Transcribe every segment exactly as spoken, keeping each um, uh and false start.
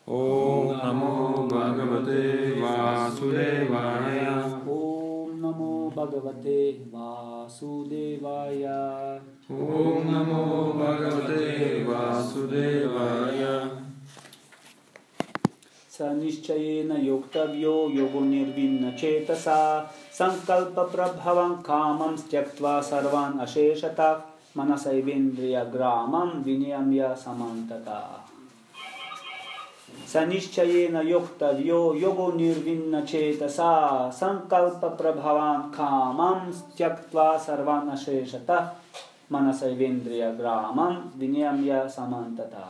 Om Namo Bhagavate Vasudevaya. Om Namo Bhagavate Vasudevaya. Om Namo Bhagavate Vasudevaya. Sanishchayena yoktavyo yogo nirvinna chetasa sankalpa prabhavam kamam styaktva sarvan asheshata manasaivendriya gramam vinayamya samantata. Sanishchayena yoktavyo yogo nirvinna chetasa sankalpa prabhavam kamam styaktva sarvan asheshata manasaivendriya gramam vinayamya samantata.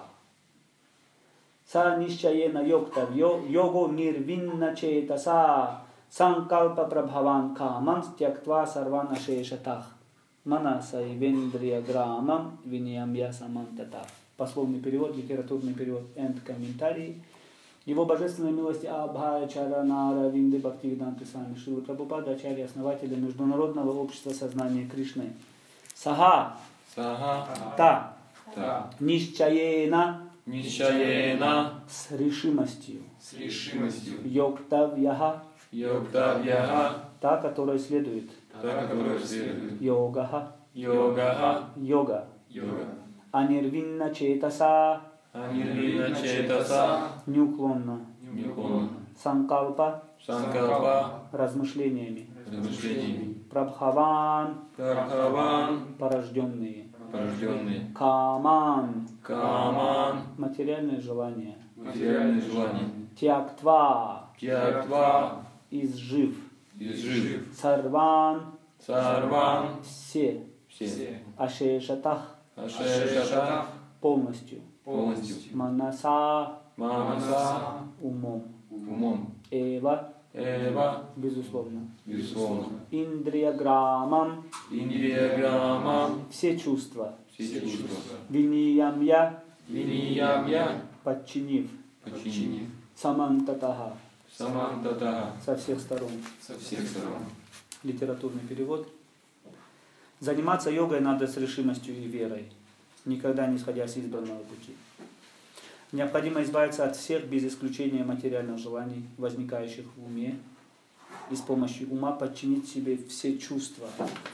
Sa nishchayena yoktavyo yogo nirvinna chetasa sankalpa prabhavan kamam styaktva sarvan asheshatah манасайвендриya грамам виньямья самантата. Пословный перевод, литературный перевод и комментарий. Его божественной милости Абхая Чаранара Винды Бхактивиданты Сами Шрила Прабхупада, ачарья, основателя Международного общества сознания Кришны. Саха, Саха, та, та, нишчаена, нишчаена, с решимостью, с решимостью, йоктавьяха, йоктавьяха, та, которая следует, та, которая следует, йогаха, йогаха, йога, йога, анирвинна четаса, анирвинна четаса, неуклонно, неуклонно, санкалпа, санкалпа, размышлениями, размышлениями, прабхаван, прабхаван, порожденные, порожденные, каман, каман, материальное желание, материальные желания, тяктва, тьяктва, изжив, изжив, сарван, сарван, все, все, ашешатах, ашешатах, полностью, полностью, манаса, манаса, умом, умом, эва, эва, безусловно, безусловно, индрияграмам, индрияграмам, все чувства, все чувства, виниямья, виниямья, подчинив, подчинив, самантатаха, самантатаха, со всех сторон. со всех сторон. Литературный перевод. Заниматься йогой надо с решимостью и верой, никогда не сходя с избранного пути. Необходимо избавиться от всех, без исключения материальных желаний, возникающих в уме, и с помощью ума подчинить себе все чувства.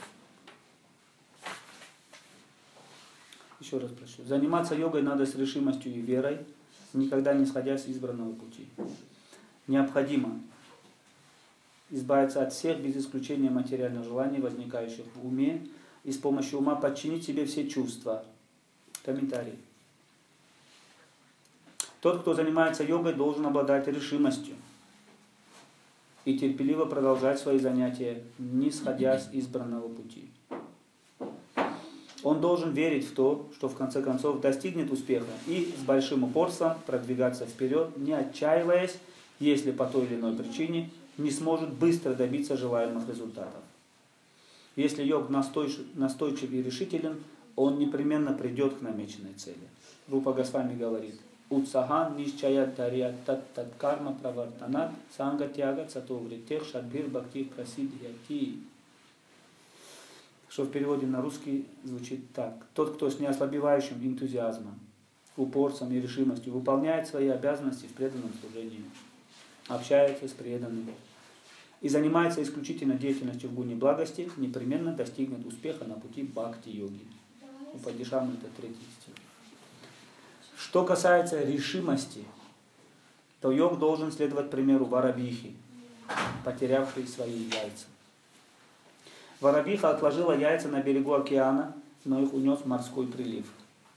Еще раз прошу. Заниматься йогой надо с решимостью и верой, никогда не сходя с избранного пути. Необходимо избавиться от всех, без исключения материальных желаний, возникающих в уме, и с помощью ума подчинить себе все чувства. Комментарий. Тот, кто занимается йогой, должен обладать решимостью и терпеливо продолжать свои занятия, не сходя с избранного пути. Он должен верить в то, что в конце концов достигнет успеха, и с большим упорством продвигаться вперед, не отчаиваясь, если по той или иной причине не сможет быстро добиться желаемых результатов. Если йог настойчив и решителен, он непременно придет к намеченной цели. Рупа Госвами говорит: «Утсахан нишчаят дарья тат тат карма правартанат санга тяга цатовритех шадбир бхакти прасидьяти». Что в переводе на русский звучит так: тот, кто с неослабевающим энтузиазмом, упорством и решимостью выполняет свои обязанности в преданном служении, общается с преданными и занимается исключительно деятельностью в гуне благости, непременно достигнет успеха на пути бхакти-йоги. Упадишамрита, третий стих. Что касается решимости, то йог должен следовать примеру Варабихи, потерявшей свои яйца. Варабиха отложила яйца на берегу океана, но их унес морской прилив.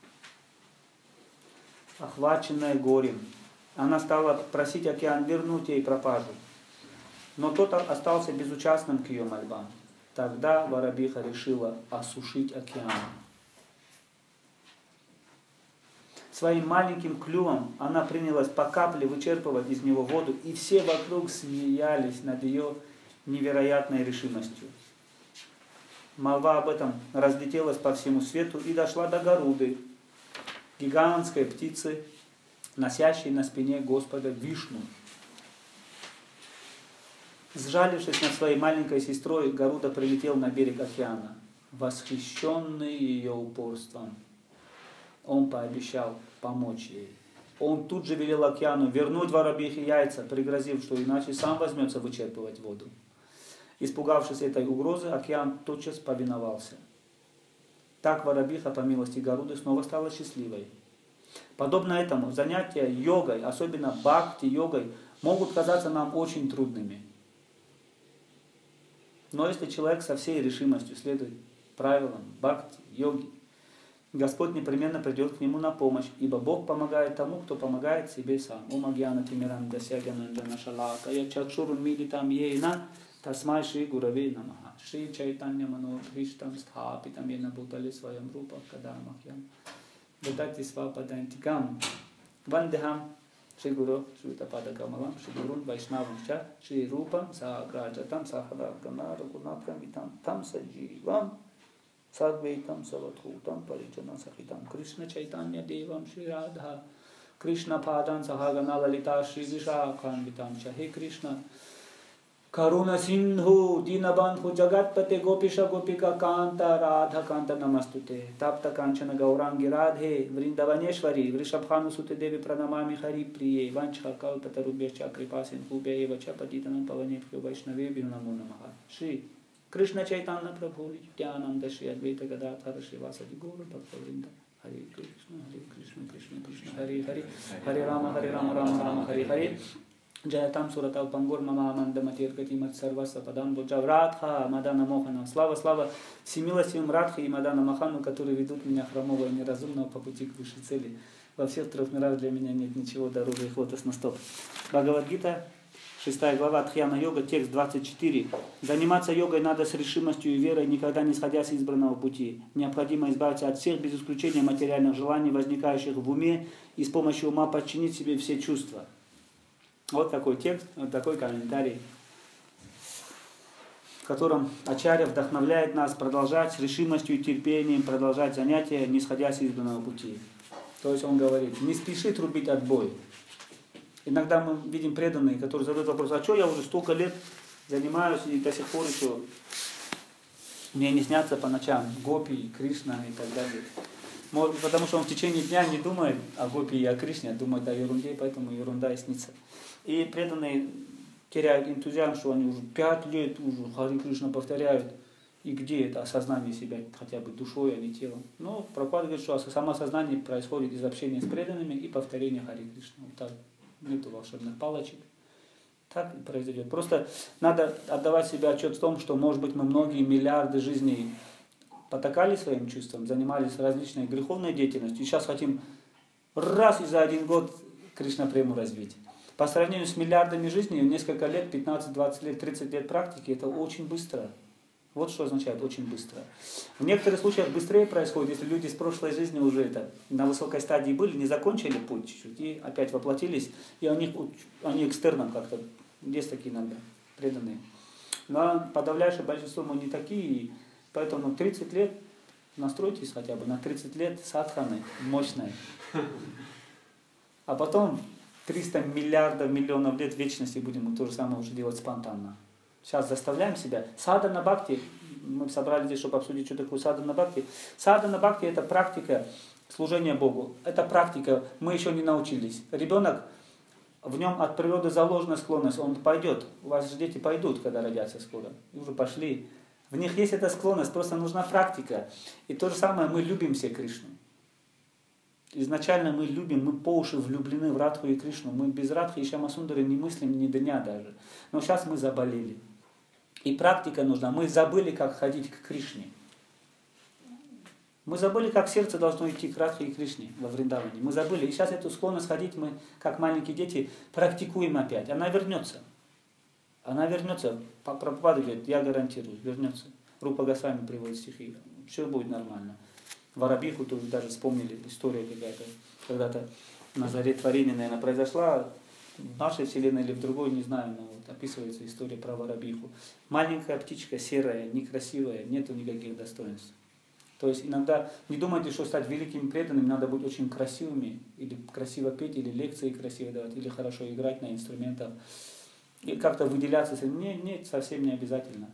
Охваченная горем, она стала просить океан вернуть ей пропажу, но тот остался безучастным к ее мольбам. Тогда Варабиха решила осушить океан. Своим маленьким клювом она принялась по капле вычерпывать из него воду, и все вокруг смеялись над ее невероятной решимостью. Молва об этом разлетелась по всему свету и дошла до Гаруды, гигантской птицы, носящей на спине Господа Вишну. Сжалившись над своей маленькой сестрой, Гаруда прилетел на берег океана. Восхищенный ее упорством, он пообещал помочь ей. Он тут же велел океану вернуть воробьихи яйца, пригрозив, что иначе сам возьмется вычерпывать воду. Испугавшись этой угрозы, океан тотчас повиновался. Так воробьиха, по милости Гаруды, снова стала счастливой. Подобно этому, занятия йогой, особенно бхакти-йогой, могут казаться нам очень трудными. Но если человек со всей решимостью следует правилам бхакти-йоги, Господь непременно придет к нему на помощь, ибо Бог помогает тому, кто помогает себе сам. Ом агьяна тимиранда сягянанджана шалака я чакшурун милитам ейна тасмай шри гуравей намаха шри чайтанья мано бхиштам стхапитам ена бутали своям рупа кадамахьям датати свападантикам вандехам шри гуру шрутапада камалам шри гурун вайшнавам ча шри рупам саграджатам сахадакана рагунапрам витам там садживам Садвейтам Саватхутам Паричана Сахитам Кришна Чайтанья Девам Шри Радха Кришна Падан Сахагана Лалита Шри Вишакхан Витам Чахе Кришна Каруна Синдху Динабанху Джагатпате Гопиша Гопика Канта Радха Канта Намастуте Тапта Канчана Гауранги Радхе Вриндаванешвари Вришабхану Суте Деви Пранамами Хари Прие Ванчха Калпата Рубешча Крипасин Хубе Ева Чападитанам Паванепхю Вайшнаве Бирнаму Намаха Шри Кришна Чайтанья Прабху Нитянанда Шри Адвайта Гададхара Шривасади Гуру Бхактавринда Харе Кришна Харе Кришна Кришна Кришна Харе Харе Харе Рама Харе Рама Рама Рама Харе Харе Джаятам Суратал Пангур Мама Аманда Матиргати Мат Сарваса Падан Боджав Радха Мадана Мохана. Слава, слава всемилостивым Радхе и Мадана Махану, которые ведут меня хромого и неразумного по пути к высшей цели. Во всех трех мирах для меня нет ничего дороже их лотосных стоп. Бхагавад-гита, шестая глава, Дхьяна-йога, текст двадцать четыре. Заниматься йогой надо с решимостью и верой, никогда не сходя с избранного пути. Необходимо избавиться от всех, без исключения материальных желаний, возникающих в уме, и с помощью ума подчинить себе все чувства. Вот такой текст, вот такой комментарий, в котором Ачарья вдохновляет нас продолжать с решимостью и терпением, продолжать занятия, не сходя с избранного пути. То есть он говорит, не спеши трубить отбой. Иногда мы видим преданные, которые задают вопрос, а что я уже столько лет занимаюсь и до сих пор еще мне не снятся по ночам гопи, Кришна и так далее. Может, потому что он в течение дня не думает о гопи и о Кришне, а думает о ерунде, поэтому ерунда и снится. И преданные теряют энтузиазм, что они уже пять лет уже Хари Кришна повторяют. И где это осознание себя хотя бы душой, а не телом? Но Прабхупада говорит, что самоосознание происходит из общения с преданными и повторения Хари Кришна. Вот так. Нету волшебных палочек. Так и произойдет. Просто надо отдавать себе отчет в том, что, может быть, мы многие миллиарды жизней потакали своим чувствам, занимались различной греховной деятельностью, и сейчас хотим раз и за один год Кришна-прему развить. По сравнению с миллиардами жизней, несколько лет, пятнадцать-двадцать лет, тридцать лет практики, это очень быстро. Вот что означает очень быстро. В некоторых случаях быстрее происходит, если люди с прошлой жизни уже это, на высокой стадии были, не закончили путь чуть-чуть, и опять воплотились, и они, они экстерном как-то, есть такие иногда преданные. Но подавляющее большинство мы не такие, и поэтому тридцать лет, настройтесь хотя бы на тридцать лет садханы мощной. А потом триста миллиардов, миллионов лет вечности будем мы то же самое уже делать спонтанно. Сейчас заставляем себя. Садхана бхакти, мы собрались здесь, чтобы обсудить, что такое садхана бхакти. Садхана бхакти – это практика служения Богу. Это практика, мы еще не научились. Ребенок, в нем от природы заложена склонность, он пойдет. У вас же дети пойдут, когда родятся скоро. И уже пошли. В них есть эта склонность, просто нужна практика. И то же самое, мы любим все Кришну. Изначально мы любим, мы по уши влюблены в Радху и Кришну. Мы без Радхи и Шьямасундару не мыслим ни дня даже. Но сейчас мы заболели. И практика нужна. Мы забыли, как ходить к Кришне. Мы забыли, как сердце должно идти к Радхе и Кришне во Вриндаване. Мы забыли. И сейчас эту склонность ходить мы, как маленькие дети, практикуем опять. Она вернется. Она вернется. Прабхупада говорит, я гарантирую, вернется. Рупа Госвами приводит стихи. Все будет нормально. Воробьиху тоже даже вспомнили, история какая-то. Когда-то на заре творения, наверное, произошла. В нашей вселенной или в другой, не знаю, но вот описывается история про воробьиху. Маленькая птичка, серая, некрасивая, нету никаких достоинств. То есть иногда не думайте, что стать великими преданными надо быть очень красивыми, или красиво петь, или лекции красиво давать, или хорошо играть на инструментах, и как-то выделяться. Нет, нет, совсем не обязательно.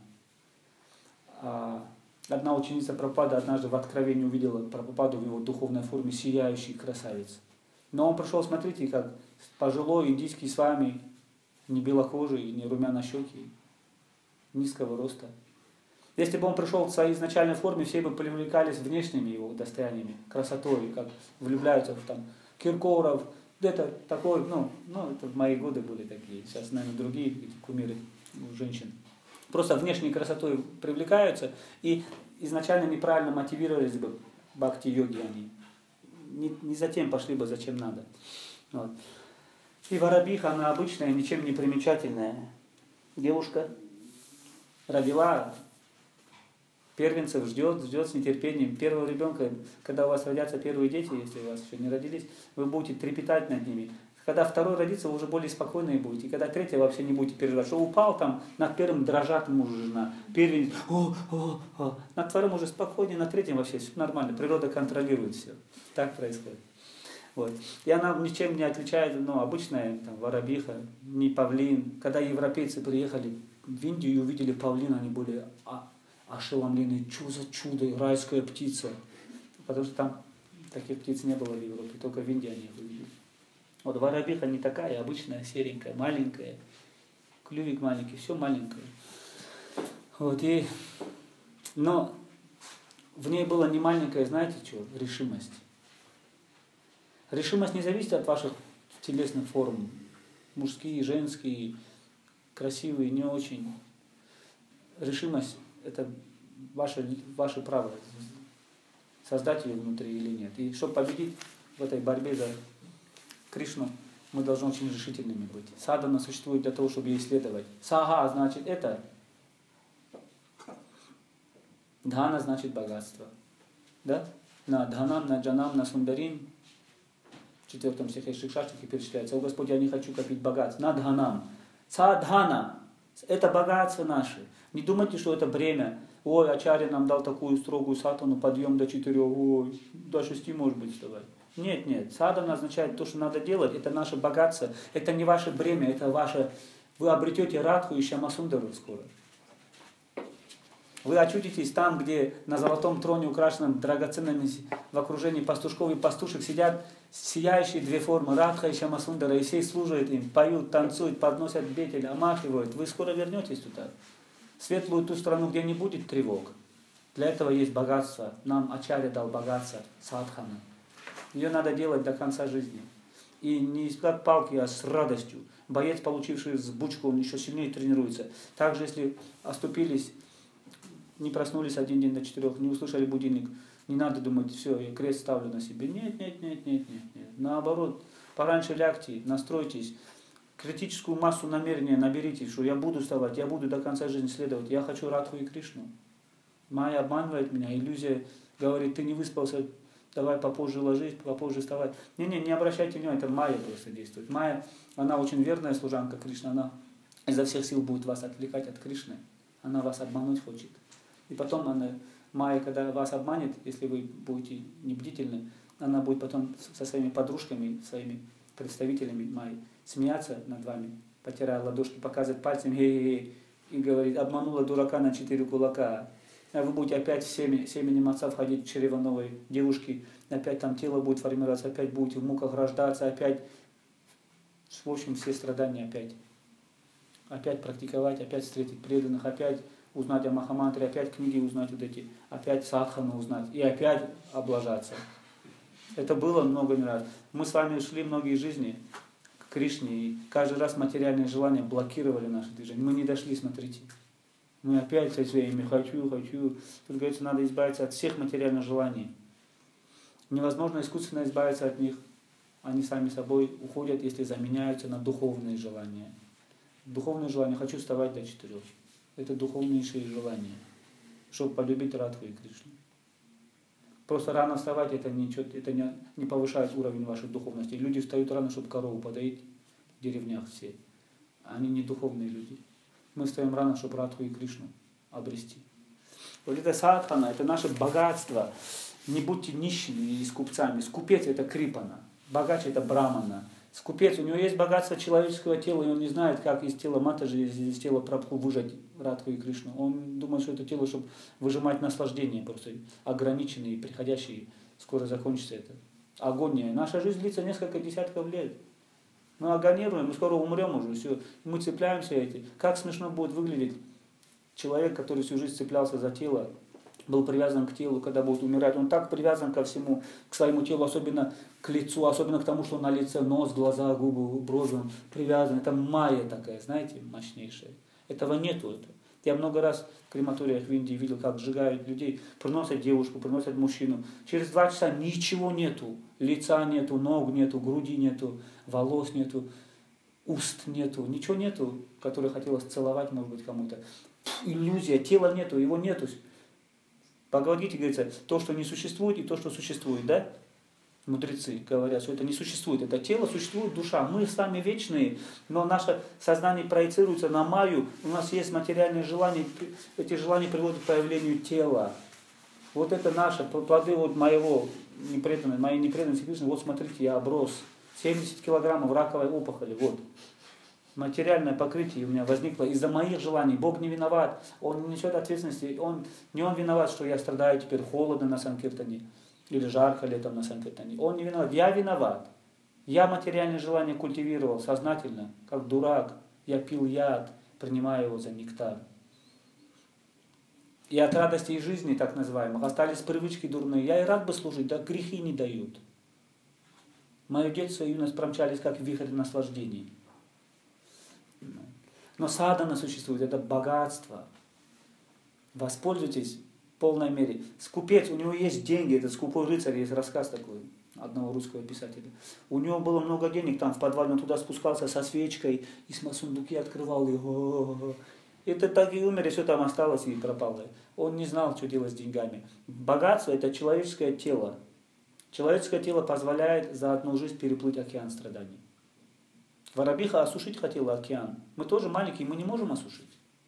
Одна ученица Прабхупады однажды в Откровении увидела Прабхупаду в его духовной форме сияющий красавец. Но он пришел, смотрите, как пожилой индийский с вами, не белокожий, не румянощекий, низкого роста. Если бы он пришел в своей изначальной форме, все бы привлекались внешними его достояниями, красотой, как влюбляются в там Киркоров, это такой, ну, ну, это в мои годы были такие, сейчас, наверное, другие эти кумиры у женщин. Просто внешней красотой привлекаются и изначально неправильно мотивировались бы бхакти-йоги они. Не, не затем пошли бы, зачем надо. Вот. И Воробиха, она обычная, ничем не примечательная. Девушка родила первенцев, ждет, ждет с нетерпением. Первого ребенка, когда у вас родятся первые дети, если у вас еще не родились, вы будете трепетать над ними. Когда второй родится, вы уже более спокойные будете. И когда третий, вообще не будете переживать. Что упал там, над первым дрожат муж и жена. Первый, о, о, о. Над вторым уже спокойнее, над третьим вообще все нормально. Природа контролирует все. Так происходит. Вот. И она ничем не отличается, ну, обычная там, воробиха, не павлин. Когда европейцы приехали в Индию и увидели павлина, они были ошеломлены. Что за чудо, райская птица. Потому что там таких птиц не было в Европе, только в Индии они их увидели. Вот воробиха не такая, обычная, серенькая, маленькая, клювик маленький, все маленькое. Вот, и, но в ней была не маленькая, знаете что, решимость. Решимость не зависит от ваших телесных форм, мужские, женские, красивые, не очень. Решимость – это ваше, ваше право, создать ее внутри или нет. И чтобы победить в этой борьбе за Кришну, мы должны очень решительными быть. Садхана существует для того, чтобы ей следовать. Сага значит это. Дхана значит богатство. Да? На дханам, на джанам, на сундарим. В четвертом стихе Шикшаштхи перечисляется: «О Господь, я не хочу копить богатство». На дханам. Садхана. Это богатство наше. Не думайте, что это бремя. Ой, ачарья нам дал такую строгую садхану, подъем до четырех, ой, до шести может быть вставать. Нет, нет. Садхана означает то, что надо делать. Это наше богатство. Это не ваше бремя, это ваше... Вы обретете радху и Шьямасундару скоро. Вы очутитесь там, где на золотом троне, украшенном драгоценными в окружении пастушков и пастушек, сидят сияющие две формы, Радха и Шьямасундара, и все служат им, поют, танцуют, подносят бетель, омахивают. Вы скоро вернетесь туда, в светлую ту страну, где не будет тревог. Для этого есть богатство. Нам ачарья дал богатство, садхана. Ее надо делать до конца жизни. И не из-под палки, а с радостью. Боец, получивший сбучку, он еще сильнее тренируется. Также, если оступились, не проснулись один день до четырех, не услышали будильник, не надо думать, все, я крест ставлю на себе. Нет, нет, нет, нет, нет, нет. Наоборот, пораньше лягте, настройтесь, критическую массу намерения наберите, что я буду вставать, я буду до конца жизни следовать, я хочу Радху и Кришну. Майя обманывает меня, иллюзия говорит, ты не выспался, давай попозже ложись, попозже вставай. Не-не, не обращайте внимания, это майя просто действует. Майя, она очень верная служанка Кришны, она изо всех сил будет вас отвлекать от Кришны. Она вас обмануть хочет. И потом она, майя, когда вас обманет, если вы будете небдительны, она будет потом со своими подружками, своими представителями майи смеяться над вами, потирая ладошки, показывать пальцем, хе-хе-хе, и говорит, обманула дурака на четыре кулака. А вы будете опять в семя, семенем отца входить в чрево новой девушки, опять там тело будет формироваться, опять будете в муках рождаться, опять, в общем, все страдания опять. Опять практиковать, опять встретить преданных, опять узнать о Махамантре, опять книги узнать вот эти, опять садхану узнать и опять облажаться. Это было много раз. Мы с вами шли многие жизни к Кришне, и каждый раз материальные желания блокировали наше движение. Мы не дошли, смотрите. Мы опять со своими «хочу, хочу». Тут говорится, надо избавиться от всех материальных желаний. Невозможно искусственно избавиться от них. Они сами собой уходят, если заменяются на духовные желания. Духовные желания «хочу вставать до четырех». Это духовнейшие желания, чтобы полюбить Радху и Кришну. Просто рано вставать это, ничего, это не, не повышает уровень вашей духовности. Люди встают рано, чтобы корову подоить в деревнях все. Они не духовные люди. Мы встаем рано, чтобы Радху и Кришну обрести. Вот это садхана, это наше богатство. Не будьте нищими и скупцами. Скупец это крипана, богач это брамана. Скупец, у него есть богатство человеческого тела, и он не знает, как из тела Матаджи, из, из тела Прабху выжать Радху и Кришну. Он думает, что это тело, чтобы выжимать наслаждение, просто ограниченные, приходящие, скоро закончится это. агония. Наша жизнь длится несколько десятков лет. Мы агонируем, мы скоро умрем уже, все. Мы цепляемся эти. Как смешно будет выглядеть человек, который всю жизнь цеплялся за тело, был привязан к телу, когда будет умирать. Он так привязан ко всему, к своему телу, особенно к лицу, особенно к тому, что на лице нос, глаза, губы, брови, он привязан. Это майя такая, знаете, мощнейшая. Этого нету. Это. Я много раз в крематориях в Индии видел, как сжигают людей, приносят девушку, приносят мужчину. Через два часа ничего нету. Лица нету, ног нету, груди нету, волос нету, уст нету, ничего нету, которое хотелось целовать, может быть, кому-то. Иллюзия, тела нету, его нету. В Бхагавад-гите говорится, то, что не существует, и то, что существует, да? Мудрецы говорят, что это не существует. Это тело, существует душа. Мы сами вечные, но наше сознание проецируется на майю. У нас есть материальные желания. Эти желания приводят к появлению тела. Вот это наши плоды вот моего непреданности, моей непреданности Кришны. Вот смотрите, я оброс. семьдесят килограммов раковой опухоли. Вот. Материальное покрытие у меня возникло из-за моих желаний. Бог не виноват. Он не несет ответственности. Он, не Он виноват, что я страдаю теперь холодно на Санкиртане. Или жарко летом на Санкиртане. Он не виноват. Я виноват. Я материальные желания культивировал сознательно, как дурак. Я пил яд, принимая его за нектар. И от радости жизни, так называемых, остались привычки дурные. Я и рад бы служить, да грехи не дают. Мое детство и юность промчались, как вихрь наслаждений. Но садхана существует, это богатство. Воспользуйтесь в полной мере. Скупец, у него есть деньги, это скупой рыцарь, есть рассказ такой одного русского писателя. У него было много денег, там в подвале он туда спускался со свечкой и с сундуки открывал его. Это так и умер, и все там осталось и пропало. Он не знал, что делать с деньгами. Богатство – это человеческое тело. Человеческое тело позволяет за одну жизнь переплыть океан страданий. Воробиха осушить хотела океан. Мы тоже маленькие, мы не можем осушить.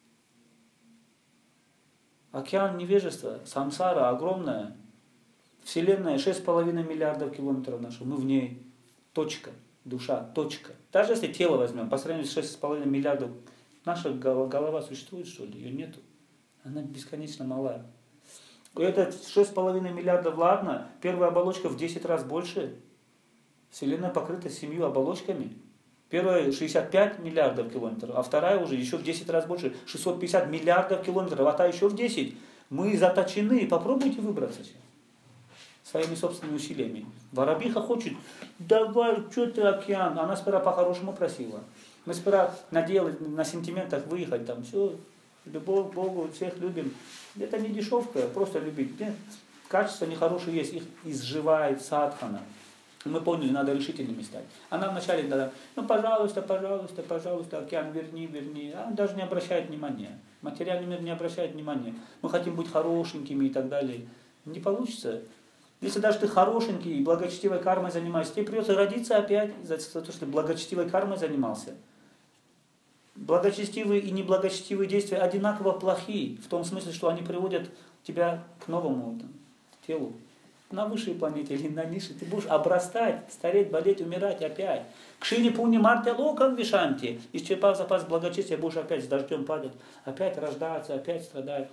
Океан невежества, самсара огромная. Вселенная шесть с половиной миллиардов километров нашего. Мы в ней. Точка. Душа. Точка. Даже если тело возьмем, по сравнению с шесть с половиной миллиардов, наша голова существует, что ли? Ее нету. Она бесконечно малая. Это шесть с половиной миллиардов, ладно. Первая оболочка в десять раз больше. Вселенная покрыта семью оболочками. Первая шестьдесят пять миллиардов километров, а вторая уже еще в десять раз больше, шестьсот пятьдесят миллиардов километров, а та еще в десять. Мы заточены, попробуйте выбраться своими собственными усилиями. Воробиха хочет, давай, что ты океан, она сперва по-хорошему просила. Мы сперва надеялись на сентиментах выехать, там все, любовь к Богу, всех любим. Это не дешевка, просто любить. Нет, качества нехорошие есть, их изживает садхана. Мы поняли, надо решительными стать. Она вначале, да, ну пожалуйста, пожалуйста, пожалуйста, океан, верни, верни. А он даже не обращает внимания. Материальный мир не обращает внимания. Мы хотим быть хорошенькими и так далее. Не получится. Если даже ты хорошенький и благочестивой кармой занимаешься, тебе придется родиться опять за то, что ты благочестивой кармой занимался. Благочестивые и неблагочестивые действия одинаково плохие, в том смысле, что они приводят тебя к новому там, телу. На высшей планете или на низшей, ты будешь обрастать, стареть, болеть, умирать опять. Кшини пуни марте локам вишанти. Исчерпав запас благочестия, будешь опять с дождем падать, опять рождаться, опять страдать.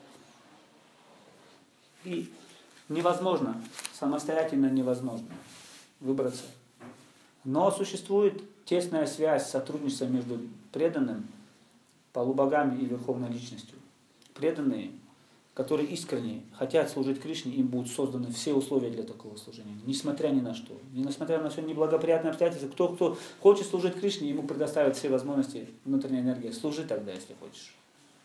И невозможно, самостоятельно невозможно выбраться. Но существует тесная связь, сотрудничество между преданным, полубогами и верховной личностью. Преданные, которые искренне хотят служить Кришне, им будут созданы все условия для такого служения, несмотря ни на что. Несмотря на все неблагоприятные обстоятельства, кто, кто хочет служить Кришне, ему предоставят все возможности, внутренняя энергия. Служи тогда, если хочешь.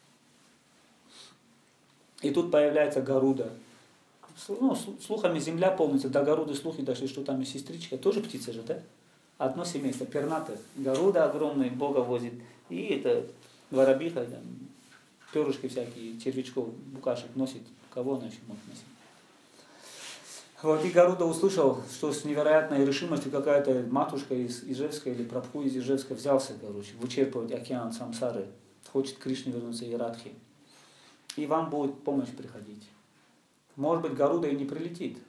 И тут появляется Гаруда. Ну, слухами земля полнится, до Гаруды слухи дошли, что там и сестричка, тоже птица же, да? Одно семейство, пернатое. Гаруда огромный, Бога возит. И это воробиха, там, перышки всякие, червячков, букашек носит. Кого она еще может носить? Вот и Гаруда услышал, что с невероятной решимостью какая-то матушка из Ижевска или Прабху из Ижевска взялся, короче, вычерпывать океан самсары. Хочет к Кришне вернуться и Радхи. И вам будет помощь приходить. Может быть, Гаруда и не прилетит.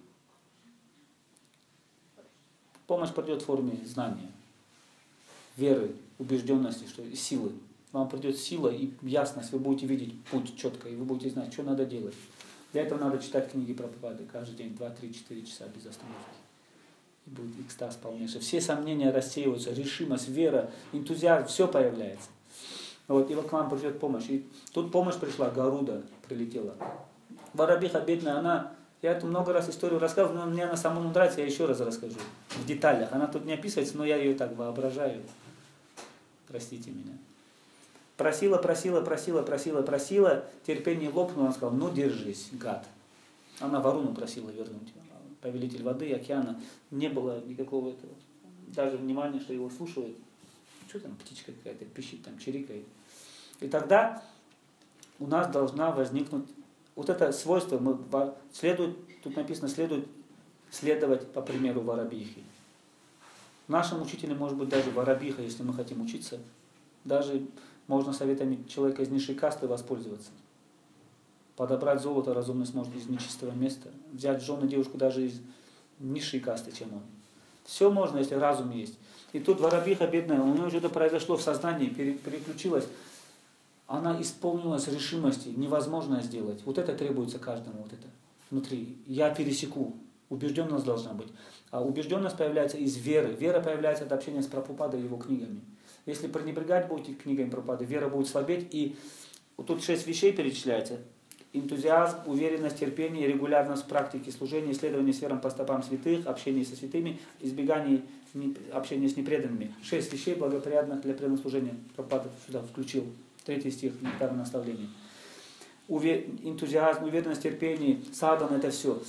Помощь придет в форме знания, веры, убежденности, что силы. Вам придет сила и ясность, вы будете видеть путь четко, и вы будете знать, что надо делать. Для этого надо читать книги Прабхупады каждый день, два, три, четыре часа без остановки. и будет экстаз полнейший. Все сомнения рассеиваются, решимость, вера, энтузиазм, все появляется. Вот, и вот к вам придет помощь. И тут помощь пришла, Гаруда прилетела. Воробиха бедная, она, я эту много раз историю рассказывал, но мне она самому нравится, я еще раз расскажу. В деталях. Она тут не описывается, но я ее так воображаю. Простите меня. Просила, просила, просила, просила, просила, терпение лопнуло, она сказала, ну держись, гад. Она Варуну просила вернуть. Повелитель воды, океана. Не было никакого этого, даже внимания, что его слушают. Что там, птичка какая-то пищит, там чирикает. И тогда у нас должна возникнуть вот это свойство, мы, следует, тут написано, следует следовать по примеру воробьихи. Нашим учителем может быть даже воробьиха, если мы хотим учиться. Даже можно советами человека из низшей касты воспользоваться. Подобрать золото разумно сможет из нечистого места. Взять в жену девушку даже из низшей касты, чем он. Все можно, если разум есть. И тут воробьиха бедная, у нее что-то произошло в сознании, переключилась. Она исполнилась решимости, невозможно сделать. Вот это требуется каждому, вот это внутри. Я пересеку. Убежденность должна быть. А убежденность появляется из веры. Вера появляется от общения с Прабхупадой и его книгами. Если пренебрегать будете книгами Прабхупады, вера будет слабеть. И вот тут шесть вещей перечисляется. Энтузиазм, уверенность, терпение, регулярность в практике служения, исследование сферам по стопам святых, общение со святыми, избегание общения с непреданными. Шесть вещей благоприятных для преданного служения. Прабхупада сюда включил. Третий стих, нектар наставления. Уве... Энтузиазм, уверенность, терпение, садан, это все.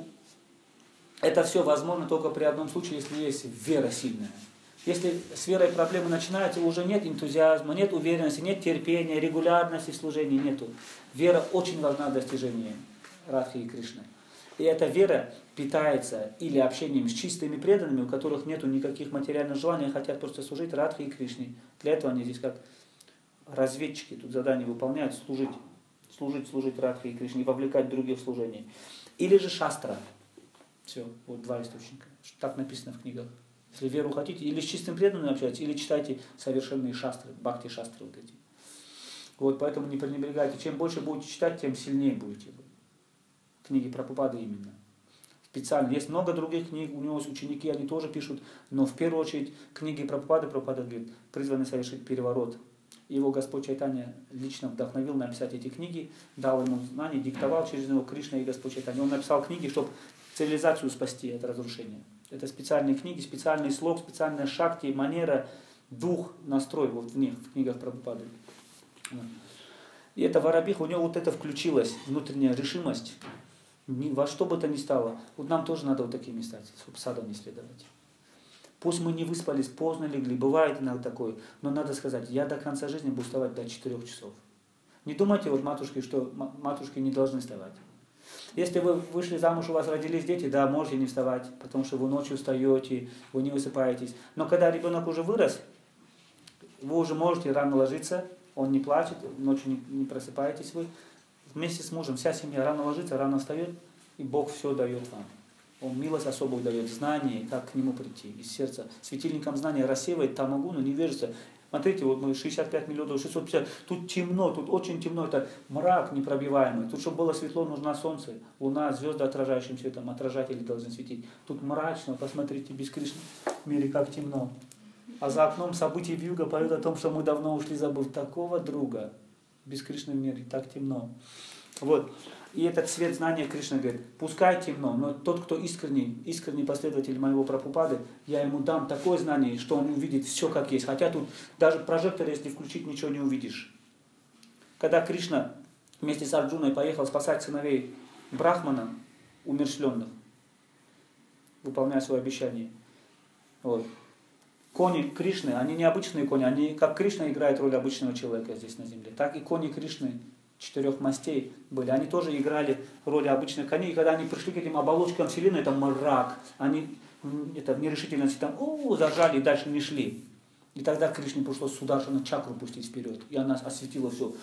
Это все возможно только при одном случае, если есть вера сильная. Если с верой проблемы начинаются, уже нет энтузиазма, нет уверенности, нет терпения, регулярности в служении нету. Вера очень важна в достижении Радхи и Кришны. И эта вера питается или общением с чистыми преданными, у которых нету никаких материальных желаний, хотят просто служить Радхи и Кришне. Для этого они здесь как разведчики, тут задание выполняют, служить, служить, служить Радхи и Кришне, вовлекать других в служение. Или же шастра. Все, вот два источника. Так написано в книгах. Если веру хотите, или с чистым преданным общайтесь, или читайте совершенные шастры, бхакти-шастры вот эти. Вот, поэтому не пренебрегайте. Чем больше будете читать, тем сильнее будете вы. Книги Прабхупады именно. Специально. Есть много других книг, у него есть ученики, они тоже пишут, но в первую очередь книги Прабхупады, Прабхупада говорит, призваны совершить переворот. Его Господь Чайтанья лично вдохновил написать эти книги, дал ему знания, диктовал через него Кришна и Господь Чайтанья. Он написал книги, чтобы цивилизацию спасти от разрушения. Это специальные книги, специальный слог, специальная шакти, манера, дух, настрой вот в них, в книгах Прабхупады. И это воробиха, у него вот это включилось, внутренняя решимость, во что бы то ни стало. Вот нам тоже надо вот такие места, чтобы садом не следовать. Пусть мы не выспались, поздно легли, бывает иногда такое, но надо сказать, я до конца жизни буду вставать до четырех часов. Не думайте, вот матушки, что матушки не должны вставать. Если вы вышли замуж, у вас родились дети, да, можете не вставать, потому что вы ночью встаете, вы не высыпаетесь. Но когда ребенок уже вырос, вы уже можете рано ложиться, он не плачет, ночью не, не просыпаетесь вы. Вместе с мужем вся семья рано ложится, рано встает, и Бог все дает вам. Он милость особую дает, знание, как к Нему прийти из сердца. Светильником знания рассеивает тамагу, но невежество. Смотрите, вот мы шестьдесят пять миллионов, шестьсот пятьдесят, тут темно, тут очень темно, это мрак непробиваемый. Тут, чтобы было светло, нужно солнце, луна, звезды отражающим светом, отражатели должны светить. Тут мрачно, посмотрите, без Кришны в мире как темно. А за окном события вьюга поют о том, что мы давно ушли, забыв такого друга. Без Кришны в мире так темно. Вот. И этот свет знания Кришна говорит, пускай темно, но тот, кто искренний, искренний последователь моего Прабхупады, я ему дам такое знание, что он увидит все как есть. Хотя тут даже прожектор, если включить, ничего не увидишь. Когда Кришна вместе с Арджуной поехал спасать сыновей Брахмана, умерщвленных, выполняя свое обещание. Вот. Кони Кришны, они не обычные кони, они, как Кришна играет роль обычного человека здесь на земле, так и кони Кришны четырех мастей были. Они тоже играли роли обычных коней. И когда они пришли к этим оболочкам вселенной, это мрак. Они это, в нерешительности там о, зажали и дальше не шли. И тогда Кришне пришлось Сударшана чакру пустить вперед. И она осветила все.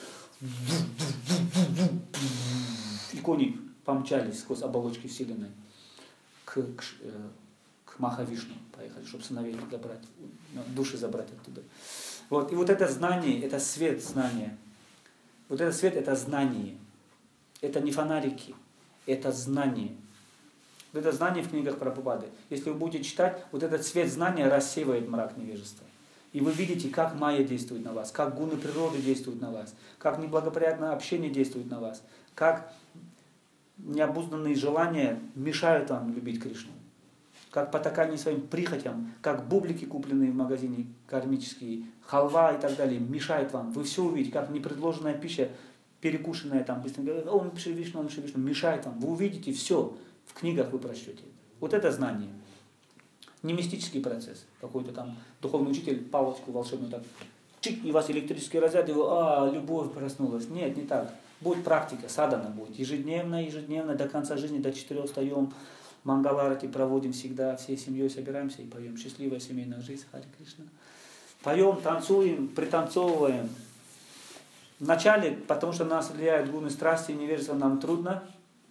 И кони помчались сквозь оболочки вселенной к, к, к Махавишну. Поехали, чтобы сыновей забрать, души забрать оттуда. Вот. И вот это знание, это свет знания. Вот этот свет – это знание. Это не фонарики, это знание. Вот это знание в книгах Прабхупады. Если вы будете читать, вот этот свет знания рассеивает мрак невежества. И вы видите, как майя действует на вас, как гуны природы действуют на вас, как неблагоприятное общение действует на вас, как необузданные желания мешают вам любить Кришну, как потакание своим прихотям, как бублики, купленные в магазине кармические, халва и так далее, мешает вам. Вы все увидите, как непредложенная пища, перекушенная там, быстро говорят, о, он пишет Вишну, он пишет Вишну, мешает вам. Вы увидите все, в книгах вы прочтете. Вот это знание. Не мистический процесс. Какой-то там духовный учитель палочку волшебную так, чик, и у вас электрический разряд, и вы, а, любовь проснулась. Нет, не так. Будет практика, садана будет. Ежедневно, ежедневно, до конца жизни, до четырех встаем, мангаларати проводим всегда, всей семьей собираемся и поем. Счастливая семейная жизнь, Хари Кришна. Поем, танцуем, пританцовываем. Вначале, потому что нас влияют гуны страсти и невежества, нам трудно.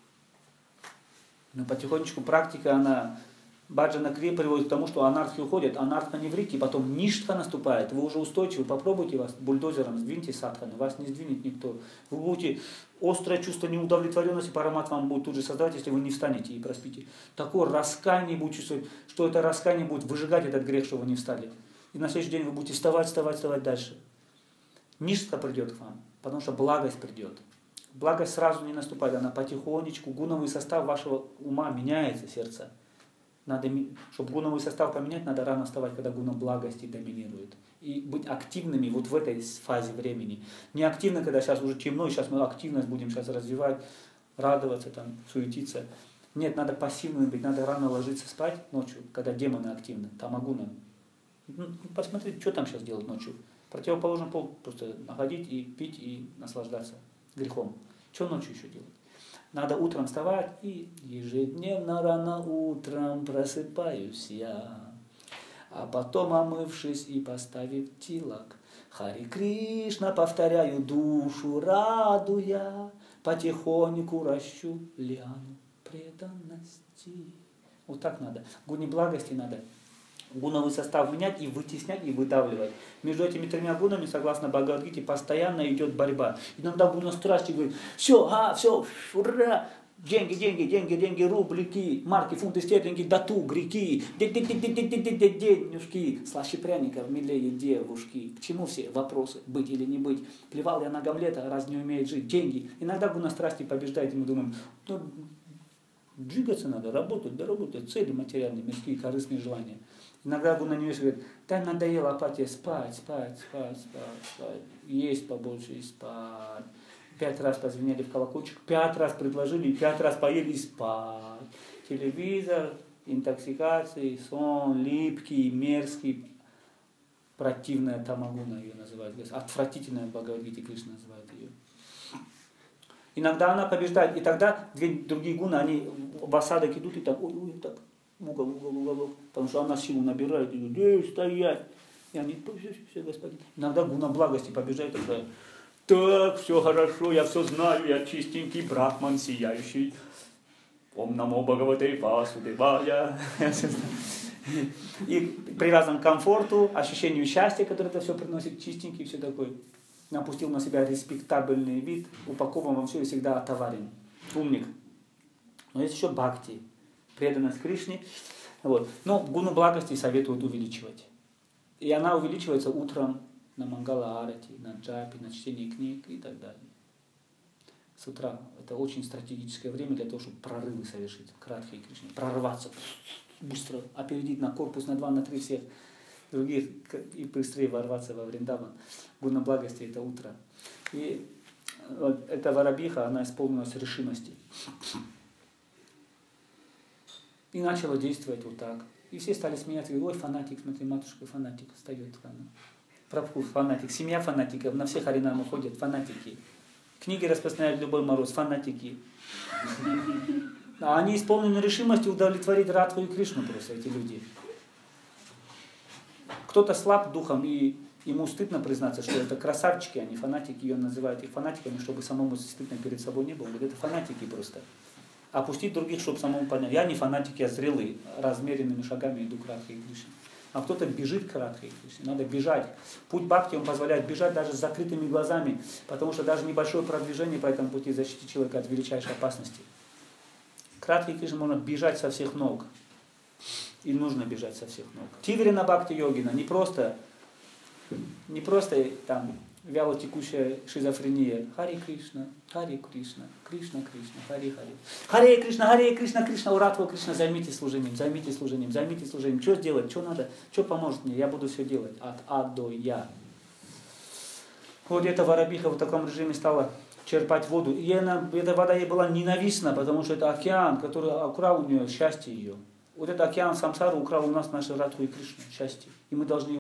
Но потихонечку практика, она, баджана крия приводит к тому, что анартхи уходят, анартха не врите, и потом ништха наступает. Вы уже устойчивы, попробуйте вас бульдозером, сдвиньте садханы, вас не сдвинет никто. Вы будете острое чувство неудовлетворенности, парамат вам будет тут же создавать, если вы не встанете и проспите. Такое раскаяние будет чувствовать, что это раскаяние будет выжигать этот грех, что вы не встали. И на следующий день вы будете вставать, вставать, вставать дальше. Ништха придет к вам, потому что благость придет. Благость сразу не наступает, она потихонечку, гуновый состав вашего ума меняется, сердце. Надо, чтобы гуновый состав поменять, надо рано вставать, когда гуна благости доминирует. И быть активными вот в этой фазе времени. Не активно, когда сейчас уже темно, и сейчас мы активность будем сейчас развивать, радоваться, там, суетиться. Нет, надо пассивным быть, надо рано ложиться спать ночью, когда демоны активны, тамагуна. Ну, посмотрите, что там сейчас делать ночью. Противоположный пол просто находить и пить и наслаждаться грехом. Что ночью еще делать? Надо утром вставать и ежедневно рано утром просыпаюсь я, а потом, омывшись и поставив тилак, Хари Кришна повторяю, душу радуя, потихоньку ращу лиану преданности. Вот так надо. Гуни благости надо. Гуновый состав менять и вытеснять, и выдавливать. Между этими тремя гунами, согласно Бхагавад-гите, постоянно идет борьба. Иногда гуна страсти говорит, все, а, все, ура, деньги, деньги, деньги, деньги, рублики, марки, фунты, стерлинги, дату, греки, денежки, слаще пряников, милее девушки. К чему все вопросы, быть или не быть? Плевал я на Гамлета, раз не умеет жить. Деньги. Иногда гуна страсти побеждает, и мы думаем, ну, двигаться надо, работать, да работать, цели материальные, мирские, корыстные желания. Иногда гуна невежество говорит, да надоело апатия, спать, спать, спать, спать, спать, есть побольше и спать. Пять раз позвенели в колокольчик, пять раз предложили, пять раз поели и спать. Телевизор, интоксикации, сон, липкий, мерзкий, противная тамагуна ее называют, отвратительная Бхагавад-гите Кришна называет ее. Иногда она побеждает, и тогда две другие гуны, они в осадок идут и так, ой, ой, так, в угол, угол, уголок, потому что она силу набирает, и говорит, эй, стоять. И они, все, все, господин. Иногда гуна благости побеждает, такая, так, все хорошо, я все знаю, я чистенький брахман, сияющий. Ом намо Бхагавате Васудевая. И привязан к комфорту, ощущению счастья, которое это все приносит, чистенький, все такое. Напустил на себя респектабельный вид, упакован во все и всегда отоварен. Умник. Но есть еще бхакти, преданность Кришне. Вот. Но гуну благости советуют увеличивать. И она увеличивается утром на мангала арати, на джапе, на чтении книг и так далее. С утра это очень стратегическое время для того, чтобы прорывы совершить к Радхе и Кришне. Прорваться быстро, опередить на корпус, на два, на три всех других и быстрее ворваться во Вриндаван. Гуна благости это утро. И вот эта Варабиха, она исполнилась решимости. И начала действовать вот так. И все стали смеяться, говорят, ой, фанатик, смотри, матушка, фанатик, встает. Прабху, фанатик, семья фанатиков, на всех харинамы ходят, фанатики. Книги распространяют любой мороз, фанатики. А они исполнены решимости удовлетворить Радху и Кришну просто, эти люди. Кто-то слаб духом, и ему стыдно признаться, что это красавчики, они фанатики, ее называют их фанатиками, чтобы самому стыдно перед собой не было. Говорят, это фанатики просто. Опустить других, чтобы самому понять. Я не фанатик, я зрелый, размеренными шагами иду к Радхе и Кришне. А кто-то бежит к Радхе и Кришне. Надо бежать. Путь бхакти он позволяет бежать даже с закрытыми глазами, потому что даже небольшое продвижение по этому пути защитит человека от величайшей опасности. К Радхи Кришна можно бежать со всех ног. И нужно бежать со всех ног. Тиврина Бхакти Йогина не просто, не просто там вяло текущая шизофрения. Хари Кришна, Хари Кришна, Кришна Кришна, Хари Хари. Харе Кришна, Харе Кришна, Кришна, ура твой Кришна, займитесь служением, займитесь служением, займитесь служением. Что сделать, что надо, что поможет мне, я буду все делать. От А до Я. Вот эта воробиха в таком режиме стала черпать воду. И она, эта вода ей была ненавистна, потому что это океан, который украл у нее счастье ее. Вот этот океан самсары украл у нас нашу Радху и Кришну, счастье. И мы должны